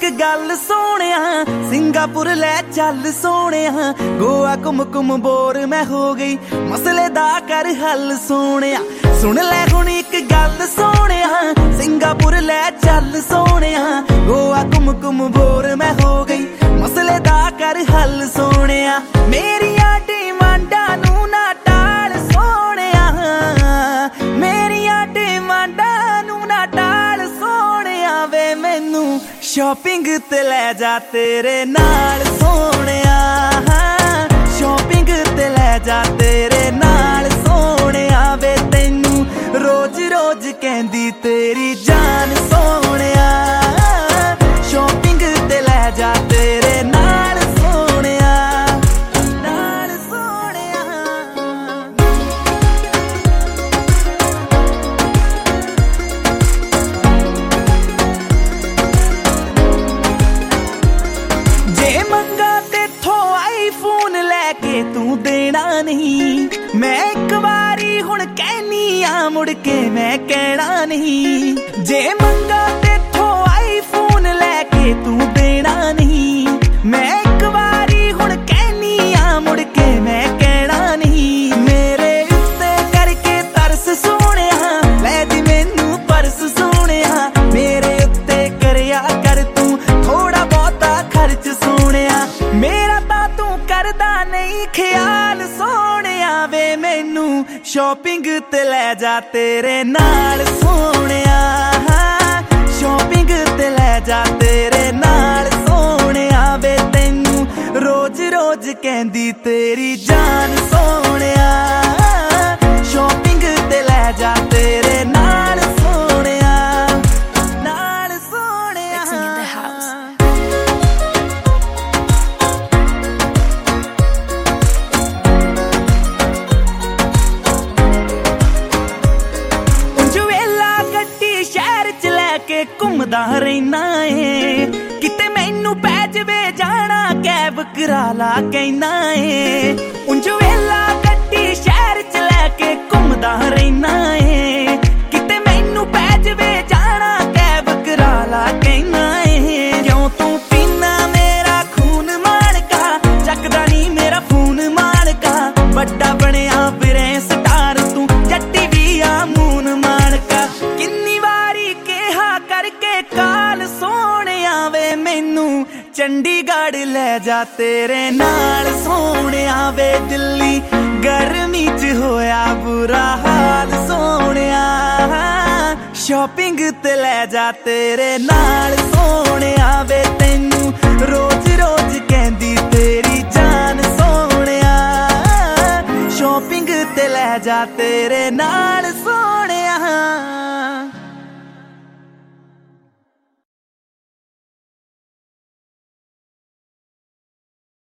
गल सोहणिया, सिंगापुर लै चल सोहणिया। गोवा घुम बोर मैं हो गई, मसले दा कर हल सोहणिया। सुन लै हुण इक गल सोहणिया, सिंगापुर लै चल सोहणिया। गोवा घुम बोर मैं हो गई, मसले दा कर हल सोहणिया। मेरिया डिमांडां नूं ना टाल सोहणिया, मेरिया डिमांडां नूं ना टाल सोहणिया। वे मैनू शॉपिंग ते लै जा तेरे नाल सोहणिया, शॉपिंग ते लै जा तेरे नाल सोहणिया। वे तैनू रोज रोज कहंदी तेरी जान सोहणिया, शॉपिंग ते लै जा तेरे नाल सोहणिया, नाल सोहणिया। जे मंगा तेथों आईफोन लैके तू देना नहीं, मैं एक बारी हुण कहनी आ मुड़ के मैं कहना नहीं। जे मंगा तेथों आईफोन लैके तू देना नहीं, मैं एक बारी हुण कहनी आ मुड़ के मैं कहना नहीं। मेरे उत्ते करके तरस सोहणिया, लै दी मैनू परस सोहणिया। मेरे उत्ते करया कर तू थोड़ा बहुता खर्च सोहणिया, मेरा तां तू करदा नहीं ख्याल सोहणिया। वे मैनू शॉपिंग ते लै जा तेरे नाल सोहणिया, शॉपिंग ते लै जा तेरे नाल सोहणिया। वे तैनू रोज रोज कहंदी तेरी जान सोहणिया, शॉपिंग ते लै जा तेरे नाल सोहणिया, नाल सोहणिया। घुमदा रहना है किते मैनू पै जवे जाना, कैब करा ला कहना है। उंज वेला गड्डी शहर च लैके घुमदा रहना है, किते मैनू पै जवे जाना, कैब करा ला कहना है। क्यों तू पीना मेरा खून माणका, चकदा नी मेरा फोन माणका। बड़ा बनिया फिरे स्टार तू, जट्टी भी आ मून माणका। किन्नी वारी कहा करके काल सोहणिया, वे मैनू चंडीगढ़ लै जा तेरे नाल सोहणिया। वे दिल्ली गर्मी च होया बुरा हाल सोहणिया, शॉपिंग ते लै जा तेरे नाल सोहणिया। वे तैनू रोज रोज कहंदी तेरी जान सोहणिया, शॉपिंग ते लै जा तेरे नाल।